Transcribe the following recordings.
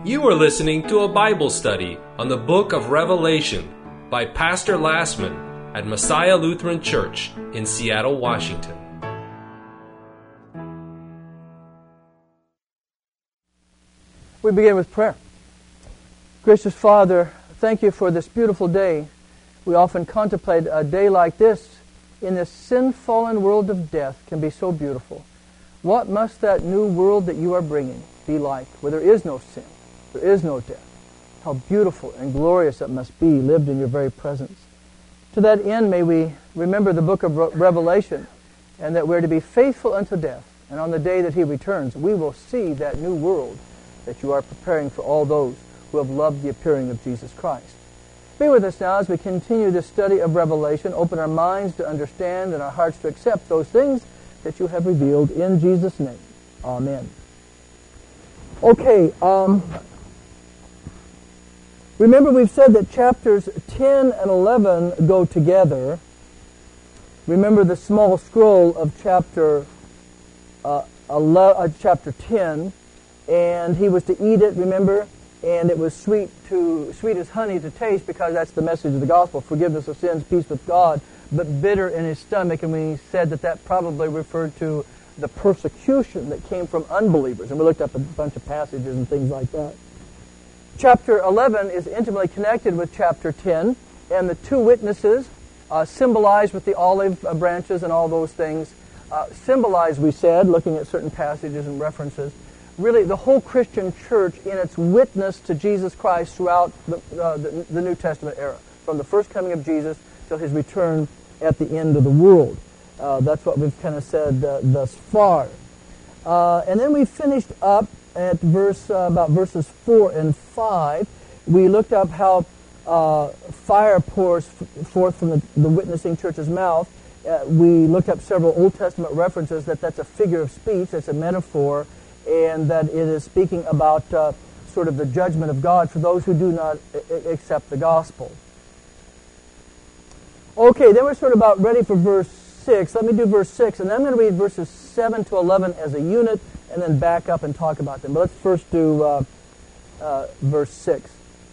You are listening to a Bible study on the book of Revelation by Pastor Lassman at Messiah Lutheran Church in Seattle, Washington. We begin with prayer. Gracious Father, thank you for this beautiful day. We often contemplate a day like this in this sin-fallen world of death can be so beautiful. What must that new world that you are bringing be like, where there is no sin, there is no death? How beautiful and glorious it must be, lived in your very presence. To that end, may we remember the book of Revelation, and that we're to be faithful unto death. And on the day that He returns, we will see that new world that you are preparing for all those who have loved the appearing of Jesus Christ. Be with us now as we continue this study of Revelation. Open our minds to understand and our hearts to accept those things that you have revealed in Jesus' name. Amen. Okay, remember we've said that chapters 10 and 11 go together. Remember the small scroll of chapter 10, and he was to eat it, remember? And it was sweet as honey to taste, because that's the message of the gospel, forgiveness of sins, peace with God, but bitter in his stomach. And we said that probably referred to the persecution that came from unbelievers. And we looked up a bunch of passages and things like that. Chapter 11 is intimately connected with chapter 10, and the two witnesses, symbolized with the olive branches and all those things, symbolize, we said, looking at certain passages and references, really the whole Christian church in its witness to Jesus Christ throughout the New Testament era, from the first coming of Jesus till his return at the end of the world. That's what we've kind of said thus far. And then we finished up at about verses 4 and 5. We looked up how fire pours forth from the witnessing church's mouth. We looked up several Old Testament references that's a figure of speech, that's a metaphor, and that it is speaking about sort of the judgment of God for those who do not accept the gospel. Okay, then we're sort of about ready for verse 6. Let me do verse 6, and then I'm going to read verses 7 to 11 as a unit, and then back up and talk about them. But let's first do verse 6.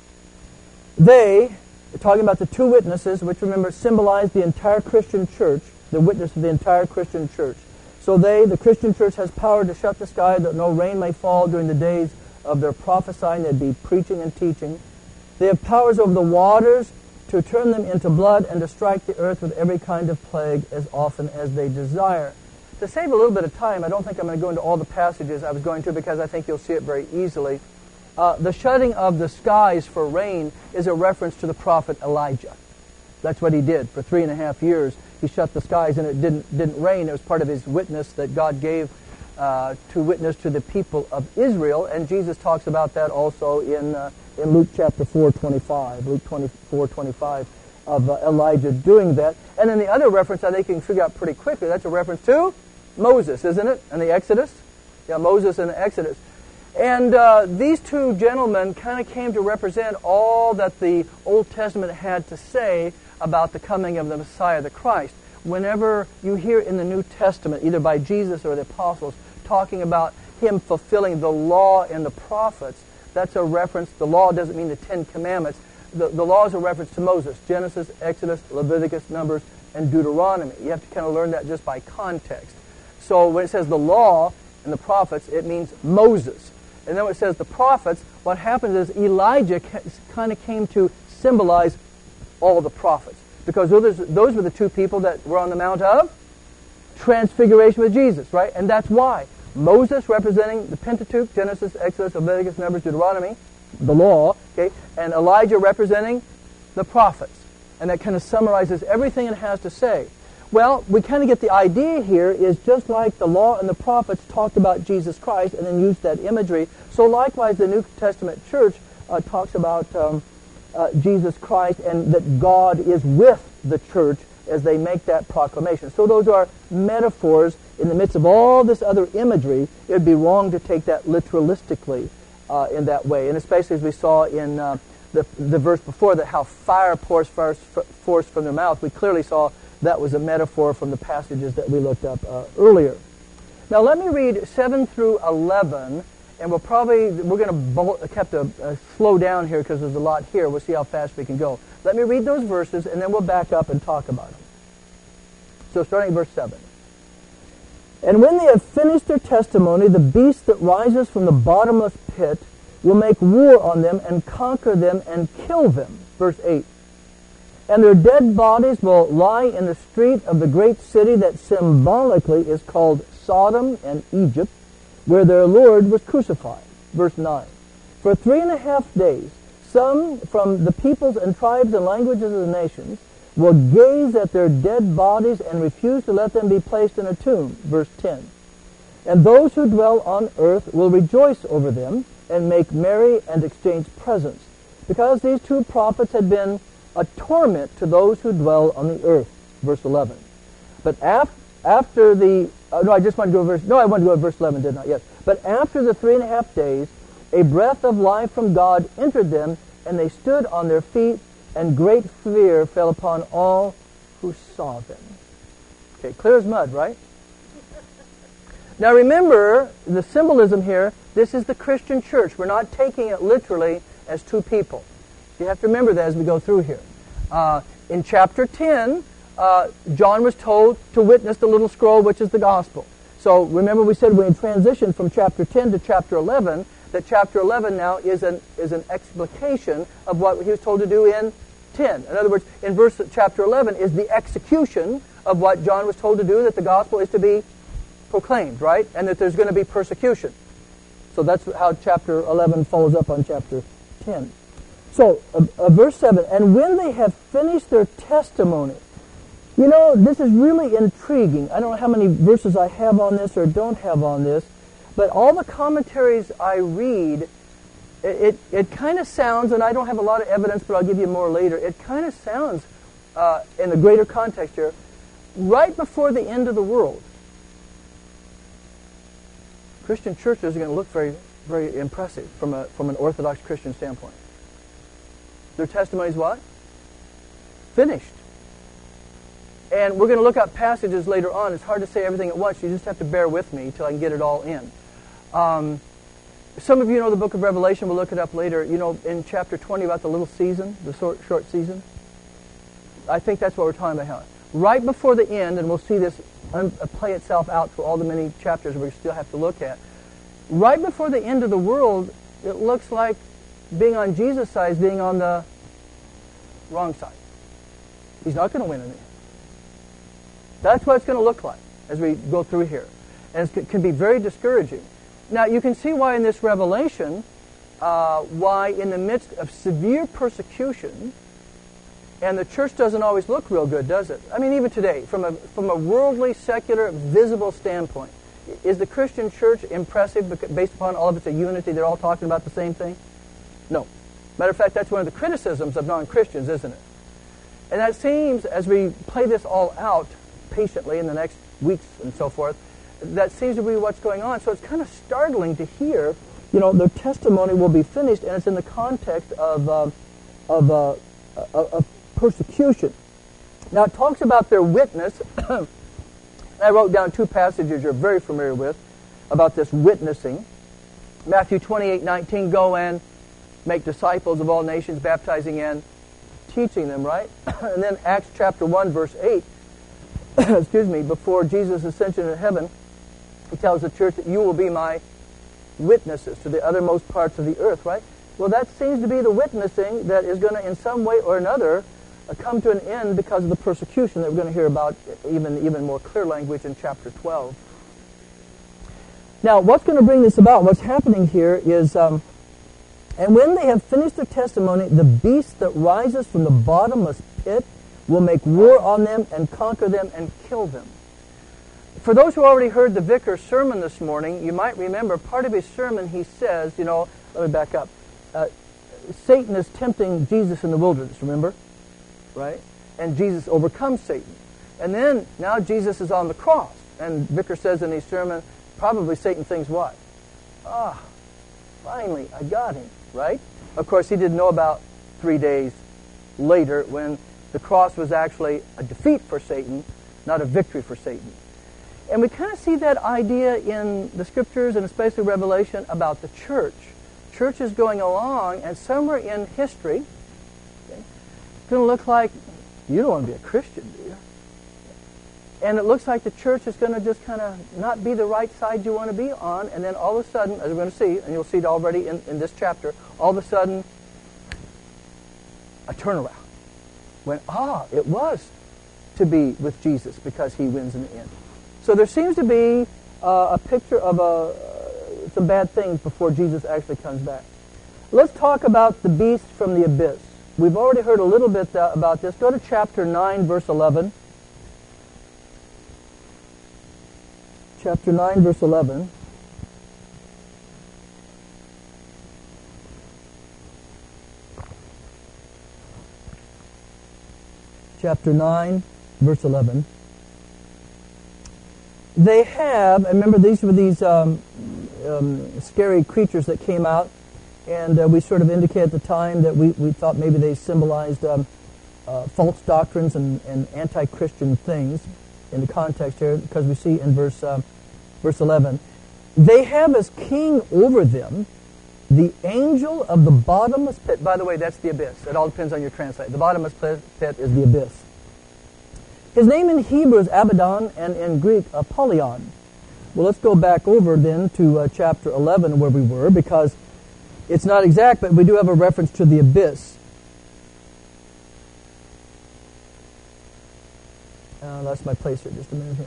They, talking about the two witnesses, which remember symbolize the entire Christian church, the witness of the entire Christian church. So the Christian church, has power to shut the sky that no rain may fall during the days of their prophesying. They'd be preaching and teaching. They have powers over the waters to turn them into blood and to strike the earth with every kind of plague as often as they desire. To save a little bit of time, I don't think I'm going to go into all the passages I was going to, because I think you'll see it very easily. The shutting of the skies for rain is a reference to the prophet Elijah. That's what he did for 3.5 years. He shut the skies and it didn't rain. It was part of his witness that God gave to witness to the people of Israel. And Jesus talks about that also in Luke chapter 4:25. Luke 24:25 of Elijah doing that. And then the other reference I think you can figure out pretty quickly, that's a reference to Moses, isn't it? And the Exodus? Yeah, Moses and the Exodus. And these two gentlemen kind of came to represent all that the Old Testament had to say about the coming of the Messiah, the Christ. Whenever you hear in the New Testament, either by Jesus or the apostles, talking about him fulfilling the law and the prophets, that's a reference. The law doesn't mean the Ten Commandments. The law is a reference to Moses, Genesis, Exodus, Leviticus, Numbers, and Deuteronomy. You have to kind of learn that just by context. So when it says the law and the prophets, it means Moses. And then when it says the prophets, what happens is Elijah kind of came to symbolize all the prophets. Because those were the two people that were on the Mount of Transfiguration with Jesus, right? And that's why. Moses representing the Pentateuch, Genesis, Exodus, Leviticus, Numbers, Deuteronomy, the law, okay? And Elijah representing the prophets. And that kind of summarizes everything it has to say. Well, we kind of get the idea here is just like the law and the prophets talked about Jesus Christ and then used that imagery, so likewise the New Testament church talks about Jesus Christ and that God is with the church as they make that proclamation. So those are metaphors in the midst of all this other imagery. It would be wrong to take that literalistically in that way. And especially as we saw in the verse before that, how fire pours forth from their mouth. We clearly saw that was a metaphor from the passages that we looked up earlier. Now let me read 7 through 11, and we're going to have to slow down here because there's a lot here. We'll see how fast we can go. Let me read those verses, and then we'll back up and talk about them. So starting at verse 7. And when they have finished their testimony, the beast that rises from the bottomless pit will make war on them and conquer them and kill them. Verse 8. And their dead bodies will lie in the street of the great city that symbolically is called Sodom and Egypt, where their Lord was crucified. Verse 9. For 3.5 days, some from the peoples and tribes and languages of the nations will gaze at their dead bodies and refuse to let them be placed in a tomb. Verse 10. And those who dwell on earth will rejoice over them and make merry and exchange presents, because these two prophets had been a torment to those who dwell on the earth. Verse 11. But after the... I wanted to go to verse 11, didn't I? Yes. But after the 3.5 days, a breath of life from God entered them, and they stood on their feet, and great fear fell upon all who saw them. Okay, clear as mud, right? Now remember, the symbolism here, this is the Christian church. We're not taking it literally as two people. You have to remember that as we go through here. In chapter 10, John was told to witness the little scroll, which is the gospel. So remember we said when we transitioned from chapter 10 to chapter 11, that chapter 11 now is an explication of what he was told to do in 10. In other words, in chapter 11 is the execution of what John was told to do, that the gospel is to be proclaimed, right? And that there's going to be persecution. So that's how chapter 11 follows up on chapter 10. So, verse 7, and when they have finished their testimony, you know, this is really intriguing. I don't know how many verses I have on this or don't have on this, but all the commentaries I read, it kind of sounds, and I don't have a lot of evidence, but I'll give you more later, it kind of sounds, in the greater context here, right before the end of the world. Christian churches are going to look very, very impressive from an Orthodox Christian standpoint. Their testimony is what? Finished. And we're going to look up passages later on. It's hard to say everything at once. You just have to bear with me until I can get it all in. Some of you know the book of Revelation. We'll look it up later. You know, in chapter 20 about the little season, the short season. I think that's what we're talking about. Right before the end, and we'll see this play itself out through all the many chapters we still have to look at. Right before the end of the world, it looks like being on Jesus' side is being on the wrong side. He's not going to win in the end. That's what it's going to look like as we go through here. And it can be very discouraging. Now, you can see why in this Revelation, why in the midst of severe persecution, and the church doesn't always look real good, does it? I mean, even today, from a worldly, secular, visible standpoint, is the Christian church impressive based upon all of its unity? They're all talking about the same thing? No. Matter of fact, that's one of the criticisms of non-Christians, isn't it? And that seems, as we play this all out patiently in the next weeks and so forth, that seems to be what's going on. So it's kind of startling to hear, you know, their testimony will be finished, and it's in the context of persecution. Now it talks about their witness. I wrote down two passages you're very familiar with about this witnessing. Matthew 28:19, go and make disciples of all nations, baptizing and teaching them, right? And then Acts chapter 1, verse 8, excuse me, before Jesus' ascension to heaven, he tells the church that you will be my witnesses to the uttermost parts of the earth, right? Well, that seems to be the witnessing that is going to, in some way or another, come to an end because of the persecution that we're going to hear about even more clear language in chapter 12. Now, what's going to bring this about? What's happening here is, and when they have finished their testimony, the beast that rises from the bottomless pit will make war on them and conquer them and kill them. For those who already heard the vicar's sermon this morning, you might remember part of his sermon he says, you know, let me back up. Satan is tempting Jesus in the wilderness, remember? Right? And Jesus overcomes Satan. And then, now Jesus is on the cross. And Vicar says in his sermon, probably Satan thinks what? Finally, I got him, right? Of course, he didn't know about 3 days later when the cross was actually a defeat for Satan, not a victory for Satan. And we kind of see that idea in the Scriptures, and especially Revelation, about the church. Church is going along, and somewhere in history, it's going to look like, you don't want to be a Christian, do you? And it looks like the church is going to just kind of not be the right side you want to be on, and then all of a sudden, as we're going to see, and you'll see it already in this chapter, all of a sudden, a turnaround. When, it was to be with Jesus because he wins in the end. So there seems to be a picture of some bad things before Jesus actually comes back. Let's talk about the beast from the abyss. We've already heard a little bit about this. Go to chapter 9, verse 11. Chapter 9, verse 11. Chapter 9, verse 11. They have, and remember these were these scary creatures that came out, and we sort of indicated at the time that we thought maybe they symbolized false doctrines and anti-Christian things in the context here, because we see in verse 11, they have as king over them the angel of the bottomless pit. By the way, that's the abyss. It all depends on your translation. The bottomless pit is the abyss. His name in Hebrew is Abaddon, and in Greek, Apollyon. Well, let's go back over then to chapter 11 where we were, because it's not exact, but we do have a reference to the abyss. That's my place here. Just a minute here.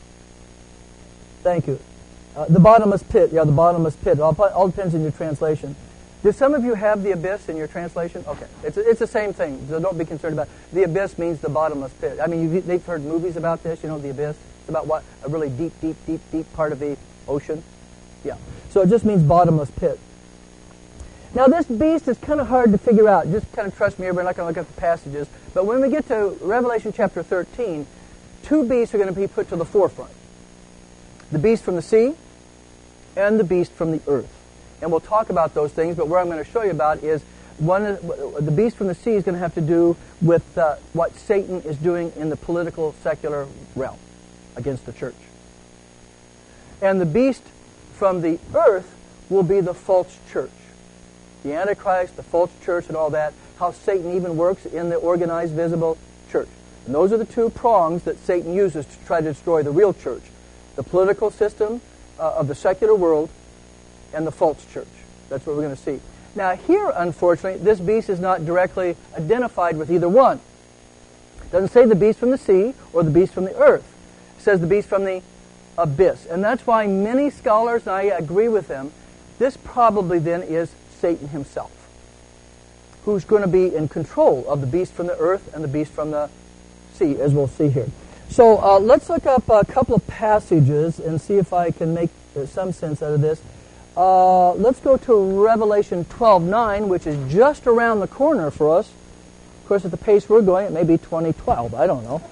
Thank you. The bottomless pit. Yeah, the bottomless pit. It all depends on your translation. Do some of you have the abyss in your translation? Okay. It's the same thing, so don't be concerned about it. The abyss means the bottomless pit. I mean, they've heard movies about this, the abyss. It's about what? A really deep, deep, deep, deep part of the ocean. Yeah. So it just means bottomless pit. Now, this beast is kind of hard to figure out. Just kind of trust me here, we're not going to look at the passages. But when we get to Revelation chapter 13, two beasts are going to be put to the forefront. The beast from the sea and the beast from the earth. And we'll talk about those things, but what I'm going to show you about is the beast from the sea is going to have to do with what Satan is doing in the political, secular realm against the church. And the beast from the earth will be the false church. The Antichrist, the false church, and all that, how Satan even works in the organized, visible church. And those are the two prongs that Satan uses to try to destroy the real church. The political system of the secular world and the false church. That's what we're going to see. Now here, unfortunately, this beast is not directly identified with either one. It doesn't say the beast from the sea or the beast from the earth. It says the beast from the abyss. And that's why many scholars, and I agree with them, this probably then is Satan himself, who's going to be in control of the beast from the earth and the beast from the sea, as we'll see here. So let's look up a couple of passages and see if I can make some sense out of this. Let's go to Revelation 12:9, which is just around the corner for us. Of course, at the pace we're going, it may be 2012. I don't know.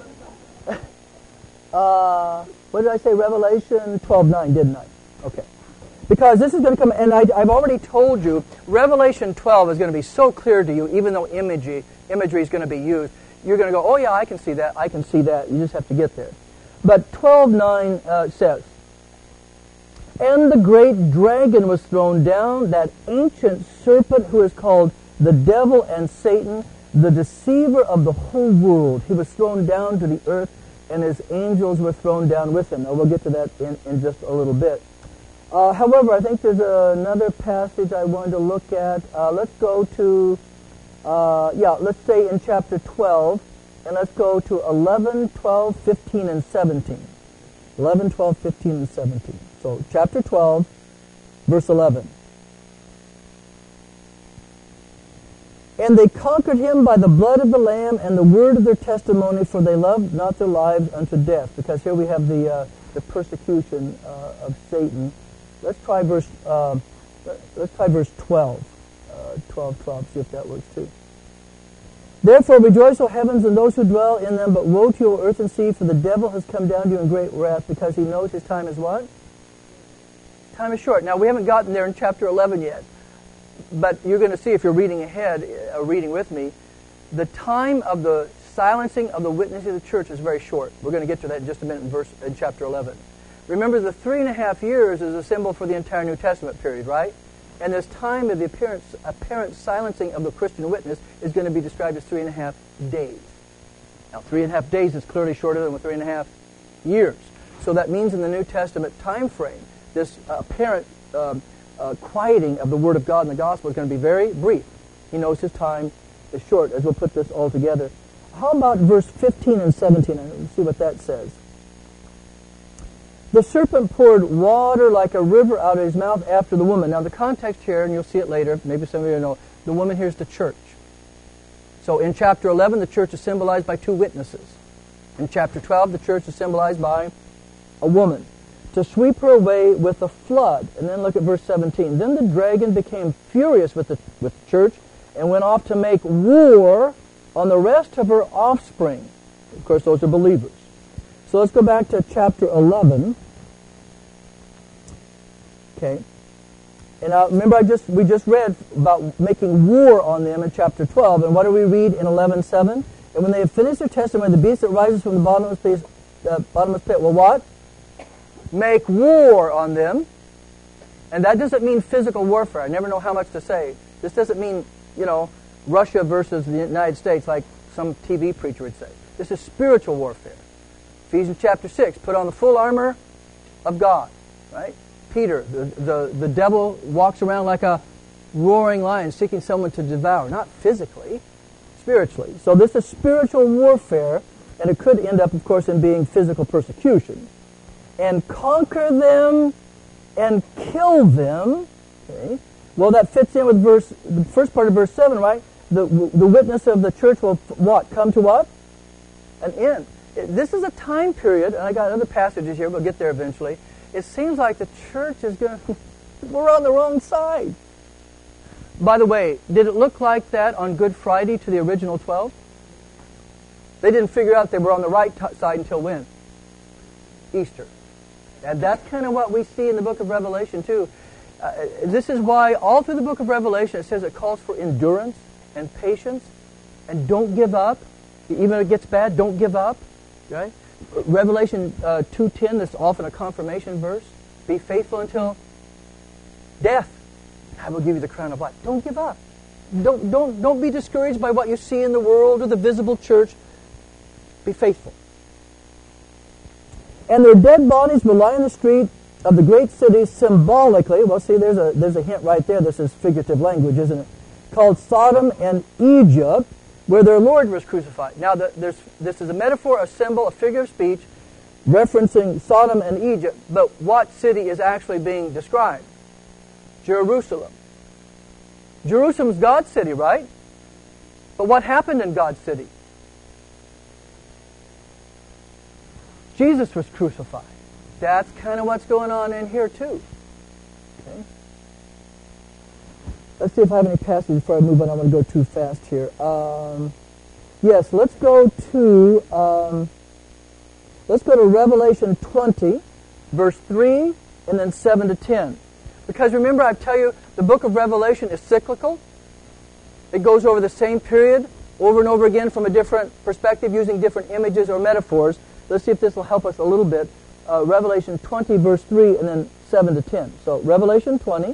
What did I say? Revelation 12:9, didn't I? Okay. Because this is going to come, and I've already told you, Revelation 12 is going to be so clear to you, even though imagery is going to be used. You're going to go, oh yeah, I can see that, I can see that. You just have to get there. But 12:9 says, and the great dragon was thrown down, that ancient serpent who is called the devil and Satan, the deceiver of the whole world. He was thrown down to the earth, and his angels were thrown down with him. Now we'll get to that in just a little bit. However, I think there's another passage I wanted to look at. Let's go to, let's say in chapter 12, and let's go to 11, 12, 15, and 17. 11, 12, 15, and 17. So, chapter 12, verse 11. And they conquered him by the blood of the Lamb and the word of their testimony, for they loved not their lives unto death. Because here we have the persecution of Satan. Let's try verse 12. 12, see if that works too. Therefore rejoice, O heavens, and those who dwell in them, but woe to you, O earth and sea, for the devil has come down to you in great wrath, because he knows his time is what? Time is short. Now, we haven't gotten there in chapter 11 yet, but you're going to see if you're reading ahead, reading with me, the time of the silencing of the witness of the church is very short. We're going to get to that in just a minute in chapter 11. Remember, the 3.5 years is a symbol for the entire New Testament period, right? And this time of the apparent silencing of the Christian witness is going to be described as 3.5 days. Now, 3.5 days is clearly shorter than 3.5 years. So that means in the New Testament time frame, this apparent quieting of the Word of God in the Gospel is going to be very brief. He knows his time is short, as we'll put this all together. How about verse 15 and 17? Let's see what that says. The serpent poured water like a river out of his mouth after the woman. Now the context here, and you'll see it later, maybe some of you know, the woman here is the church. So in chapter 11, the church is symbolized by two witnesses. In chapter 12, the church is symbolized by a woman. To sweep her away with a flood. And then look at verse 17. Then the dragon became furious with the church and went off to make war on the rest of her offspring. Of course, those are believers. So let's go back to chapter 11. Okay. And remember, we just read about making war on them in chapter 12. And what do we read in 11:7? And when they have finished their testimony, the beast that rises from the bottomless pit will what? Make war on them. And that doesn't mean physical warfare. I never know how much to say. This doesn't mean, Russia versus the United States like some TV preacher would say. This is spiritual warfare. Ephesians chapter 6, put on the full armor of God, right? Peter, the devil walks around like a roaring lion seeking someone to devour, not physically, spiritually. So this is spiritual warfare, and it could end up, of course, in being physical persecution. And conquer them and kill them. Okay. Well, that fits in with the first part of verse 7, right? The witness of the church will what? Come to what? An end. This is a time period, and I got other passages here, we'll get there eventually. It seems like the church is going to, we're on the wrong side. By the way, did it look like that on Good Friday to the original 12? They didn't figure out they were on the right side until when? Easter. And that's kind of what we see in the book of Revelation too. This is why all through the book of Revelation it says it calls for endurance and patience and don't give up. Even if it gets bad, don't give up. Right? Revelation 2:10, that's often a confirmation verse. Be faithful until death. I will give you the crown of life. Don't give up. Don't be discouraged by what you see in the world or the visible church. Be faithful. And their dead bodies will lie in the street of the great city symbolically. Well, see, there's a hint right there. This is figurative language, isn't it? Called Sodom and Egypt, where their Lord was crucified. Now, this is a metaphor, a symbol, a figure of speech, referencing Sodom and Egypt. But what city is actually being described? Jerusalem. Jerusalem's God's city, right? But what happened in God's city? Jesus was crucified. That's kind of what's going on in here too. Okay. Let's see if I have any passages before I move on. I'm going to go too fast here. Yes, let's go to Revelation 20, verse 3, and then 7 to 10. Because remember, I tell you, the book of Revelation is cyclical. It goes over the same period over and over again from a different perspective, using different images or metaphors. Let's see if this will help us a little bit. Revelation 20, verse 3, and then 7 to 10. So, Revelation 20.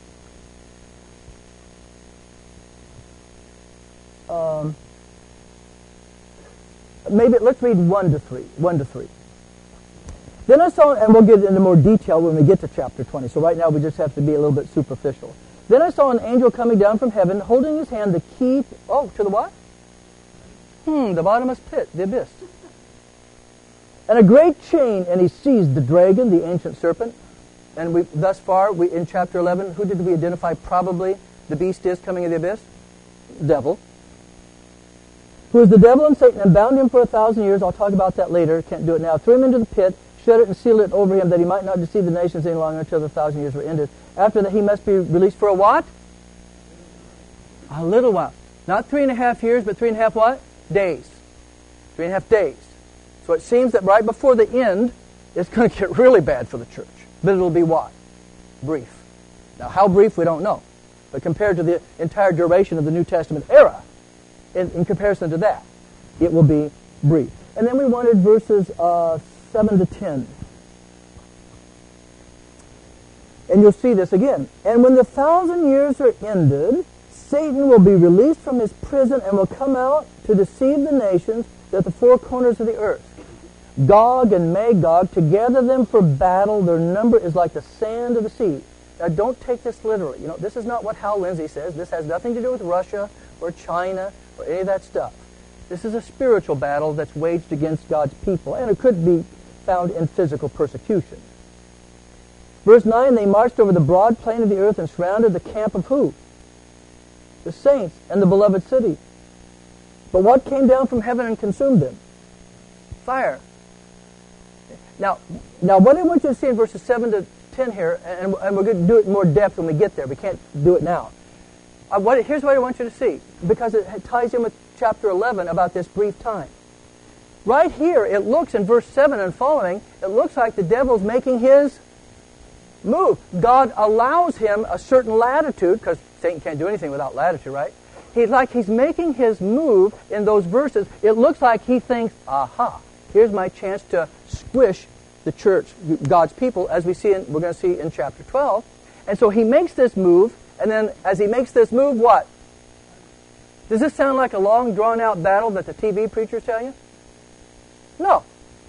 Maybe let's read 1 to 3. 1 to 3. Then I saw, and we'll get into more detail when we get to chapter 20. So right now we just have to be a little bit superficial. Then I saw an angel coming down from heaven, holding in his hand the key. To the what? The bottomless pit, the abyss. And a great chain, and he seized the dragon, the ancient serpent. And thus far, in chapter 11, who did we identify probably the beast is coming in the abyss? The devil. Who is the devil and Satan, and bound him for 1,000 years. I'll talk about that later. Can't do it now. Threw him into the pit, shut it and sealed it over him, that he might not deceive the nations any longer until the 1,000 years were ended. After that, he must be released for a what? A little while. Not 3.5 years, but 3.5 what? Days. 3.5 days. So it seems that right before the end, it's going to get really bad for the church. But it'll be what? Brief. Now, how brief, we don't know. But compared to the entire duration of the New Testament era, in comparison to that, it will be brief. And then we wanted verses 7 to 10. And you'll see this again. And when the 1,000 years are ended, Satan will be released from his prison and will come out to deceive the nations at the four corners of the earth. Gog and Magog, to gather them for battle, their number is like the sand of the sea. Now don't take this literally. You know, this is not what Hal Lindsey says. This has nothing to do with Russia or China or any of that stuff. This is a spiritual battle that's waged against God's people, and it could be found in physical persecution. Verse 9, they marched over the broad plain of the earth and surrounded the camp of who? The saints and the beloved city. But what came down from heaven and consumed them? Fire. Now what I want you to see in verses 7 to 10 here, and we're going to do it in more depth when we get there. We can't do it now. Here's what I want you to see, because it ties in with chapter 11 about this brief time. Right here, it looks in verse 7 and following, it looks like the devil's making his move. God allows him a certain latitude, because Satan can't do anything without latitude, right? He's making his move in those verses. It looks like he thinks, aha, here's my chance to squish the church, God's people, as we're going to see in chapter 12. And so he makes this move, and then as he makes this move, what? Does this sound like a long, drawn-out battle that the TV preachers tell you? No.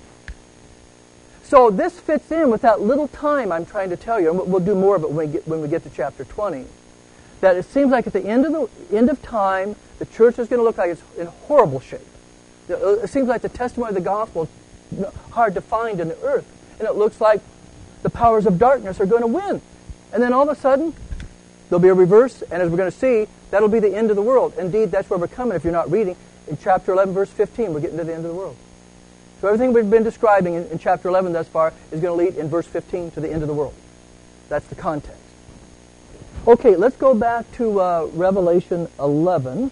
So this fits in with that little time I'm trying to tell you, and we'll do more of it when we get to chapter 20. That it seems like at the end of time, the church is going to look like it's in horrible shape. It seems like the testimony of the gospel is hard to find in the earth, and it looks like the powers of darkness are going to win. And then all of a sudden, there'll be a reverse, and as we're going to see, that'll be the end of the world. Indeed, that's where we're coming. If you're not reading, in chapter 11, verse 15, we're getting to the end of the world. So everything we've been describing in chapter 11 thus far is going to lead in verse 15 to the end of the world. That's the context. Okay, let's go back to Revelation 11.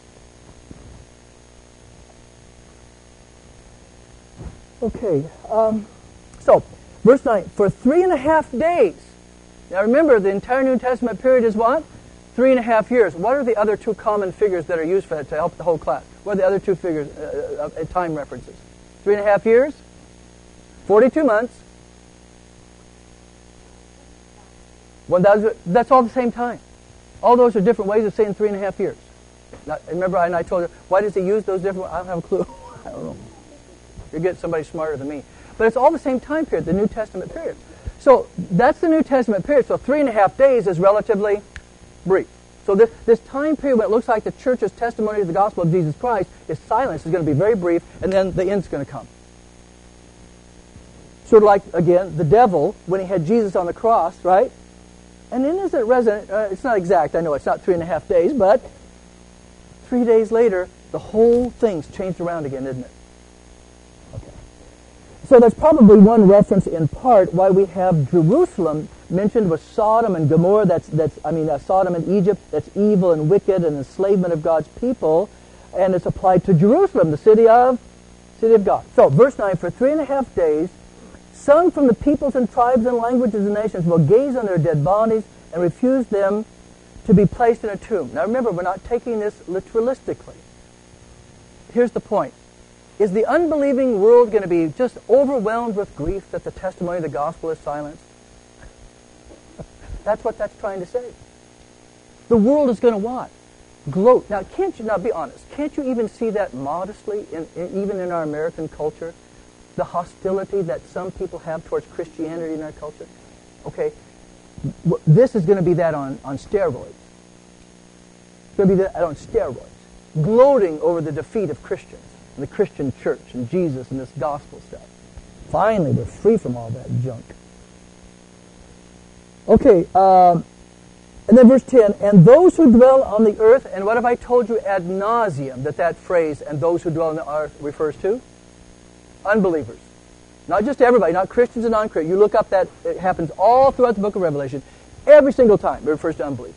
Okay, so verse 9, for 3.5 days. Now remember, the entire New Testament period is what? 3.5 years. What are the other two common figures that are used for that to help the whole class? What are the other two figures, time references? 3.5 years, 42 months, 1,000. That's all the same time. All those are different ways of saying 3.5 years. Now, remember, I told you, why does he use those different? I don't have a clue. I don't know. You're getting somebody smarter than me. But it's all the same time period, the New Testament period. So that's the New Testament period. So 3.5 days is relatively brief. So this time period when it looks like the church's testimony of the gospel of Jesus Christ is silence is going to be very brief, and then the end's going to come. Sort of like, again, the devil, when he had Jesus on the cross, right? And then is it resonant? It's not exact. I know it's not 3.5 days, but 3 days later, the whole thing's changed around again, isn't it? Okay. So that's probably one reference in part why we have Jerusalem mentioned with Sodom and Gomorrah. Sodom and Egypt. That's evil and wicked and enslavement of God's people, and it's applied to Jerusalem, the city of God. So, verse 9: for 3.5 days, some from the peoples and tribes and languages and nations will gaze on their dead bodies and refuse them to be placed in a tomb. Now, remember, we're not taking this literalistically. Here's the point: is the unbelieving world going to be just overwhelmed with grief that the testimony of the gospel is silenced? That's what that's trying to say. The world is going to what? Gloat. Now, be honest, can't you even see that modestly, even in our American culture? The hostility that some people have towards Christianity in our culture? Okay, this is going to be that on steroids. It's going to be that on steroids. Gloating over the defeat of Christians, and the Christian church, and Jesus, and this gospel stuff. Finally, we're free from all that junk. Okay, and then verse 10, and those who dwell on the earth, and what have I told you ad nauseum that phrase, and those who dwell on the earth, refers to? Unbelievers. Not just everybody, not Christians and non-Christians. You look up that, it happens all throughout the book of Revelation. Every single time it refers to unbelievers.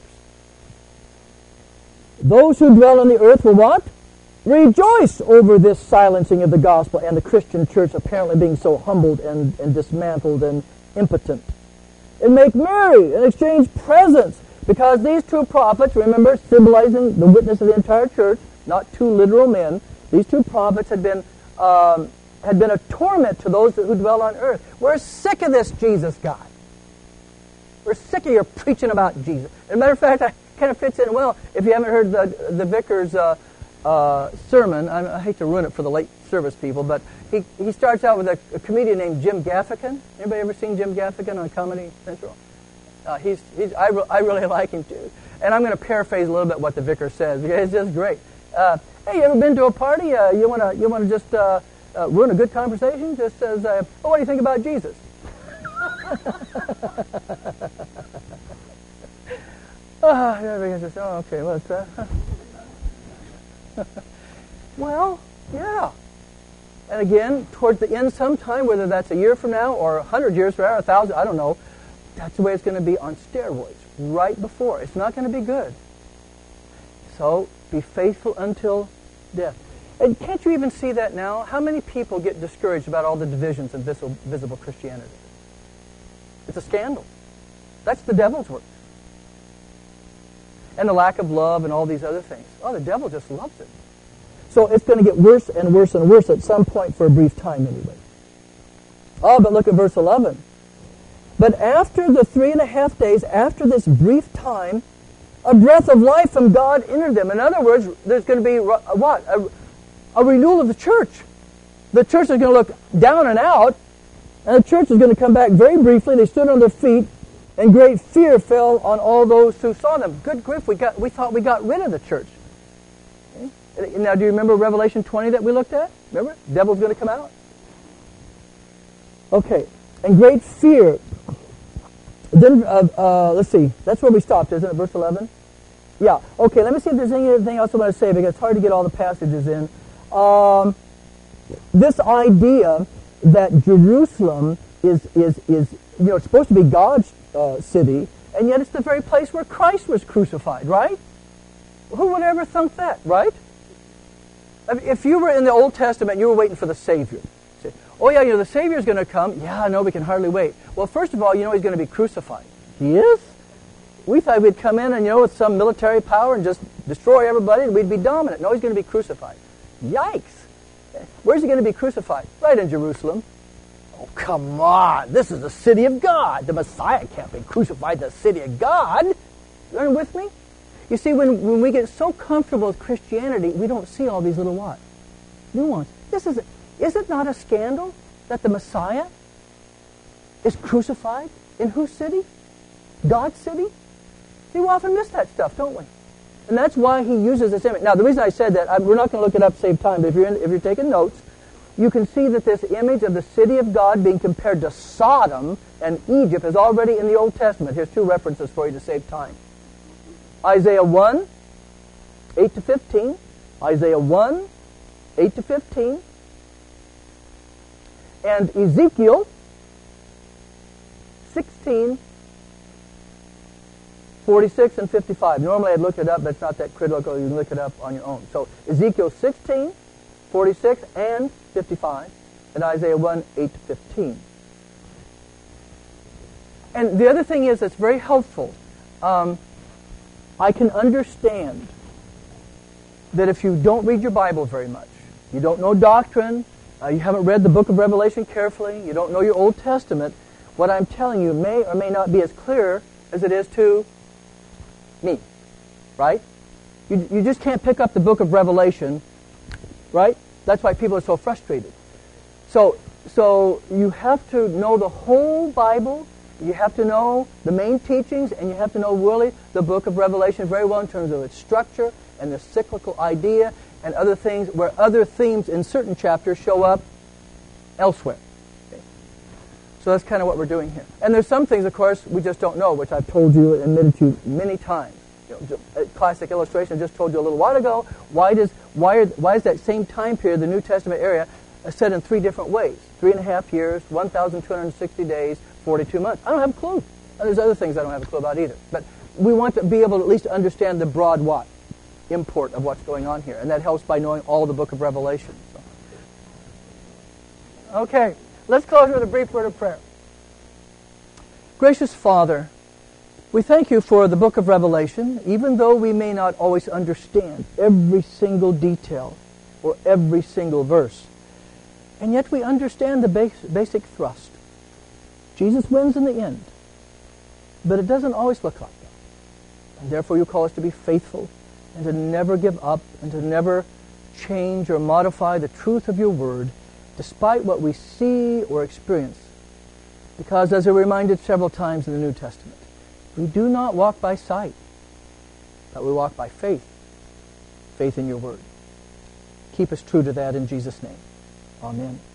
Those who dwell on the earth will what? Rejoice over this silencing of the gospel and the Christian church apparently being so humbled and dismantled and impotent. And make merry and exchange presents, because these two prophets, remember, symbolizing the witness of the entire church, not two literal men, These two prophets had been a torment to those who dwell on earth. We're sick of this Jesus guy. We're sick of your preaching about Jesus. As a matter of fact, that kind of fits in well. If you haven't heard the vicar's sermon, I hate to ruin it for the late service people, but he starts out with a comedian named Jim Gaffigan. Anybody ever seen Jim Gaffigan on Comedy Central? I really like him too. And I'm going to paraphrase a little bit what the vicar says because it's just great. Hey, you ever been to a party? You want to just ruin a good conversation? Just says, what do you think about Jesus? Okay, what's that? Well, yeah. And again, towards the end sometime, whether that's a year from now or 100 years from now or 1,000, I don't know, that's the way it's going to be on steroids right before. It's not going to be good. So, be faithful until death. And can't you even see that now? How many people get discouraged about all the divisions in visible Christianity? It's a scandal. That's the devil's work. And the lack of love and all these other things. Oh, the devil just loves it. So it's going to get worse and worse and worse at some point for a brief time anyway. Oh, but look at verse 11. But after the 3.5 days, after this brief time, a breath of life from God entered them. In other words, there's going to be what? A renewal of the church. The church is going to look down and out, and the church is going to come back very briefly. They stood on their feet, and great fear fell on all those who saw them. Good grief, we thought we got rid of the church. Okay? Now, do you remember Revelation 20 that we looked at? Remember? The devil's going to come out. Okay, and great fear. Then, let's see. That's where we stopped, isn't it? Verse 11? Yeah. Okay, let me see if there's anything else I want to say, because it's hard to get all the passages in. This idea that Jerusalem is it's supposed to be God's city, and yet it's the very place where Christ was crucified, right? Who would ever thunk that, right? If you were in the Old Testament, you were waiting for the Savior. Say, oh yeah, the Savior's going to come. Yeah, no, we can hardly wait. Well, first of all, he's going to be crucified. He is? We thought we'd come in and, with some military power and just destroy everybody and we'd be dominant. No, he's going to be crucified. Yikes. Where's he going to be crucified? Right in Jerusalem. Oh, come on. This is the city of God. The Messiah can't be crucified in the city of God. Are you with me? You see, when we get so comfortable with Christianity, we don't see all these little what? Nuances. Is it not a scandal that the Messiah is crucified in whose city? God's city? See, we often miss that stuff, don't we? And that's why he uses this image. Now, the reason I said that, we're not going to look it up to save time, but if you're taking notes, you can see that this image of the city of God being compared to Sodom and Egypt is already in the Old Testament. Here's two references for you to save time. Isaiah 1, 8 to 15. Isaiah 1, 8 to 15. And Ezekiel 16, 46 and 55. Normally I'd look it up, but it's not that critical. You can look it up on your own. So Ezekiel 16, 46 and 55, and Isaiah 1, 8 to 15. And the other thing is that's very helpful. I can understand that if you don't read your Bible very much, you don't know doctrine, you haven't read the book of Revelation carefully, you don't know your Old Testament, what I'm telling you may or may not be as clear as it is to me, right? You just can't pick up the book of Revelation, right? That's why people are so frustrated. So you have to know the whole Bible, you have to know the main teachings, and you have to know really the book of Revelation very well in terms of its structure and the cyclical idea and other things where other themes in certain chapters show up elsewhere. Okay. So that's kind of what we're doing here. And there's some things, of course, we just don't know, which I've told you and admitted to many times. A classic illustration I just told you a little while ago. Why is that same time period, the New Testament area, set in three different ways? 3.5 years, 1,260 days, 42 months. I don't have a clue. And there's other things I don't have a clue about either. But we want to be able to at least understand the broad what? Import of what's going on here. And that helps by knowing all the book of Revelation. So. Okay, let's close with a brief word of prayer. Gracious Father, we thank you for the book of Revelation, even though we may not always understand every single detail. or every single verse. And yet we understand the basic thrust. Jesus wins in the end. But it doesn't always look like that. And therefore you call us to be faithful and to never give up and to never change or modify the truth of your word despite what we see or experience. Because as we're reminded several times in the New Testament, we do not walk by sight, but we walk by faith. Faith in your word. Keep us true to that in Jesus' name. Amen.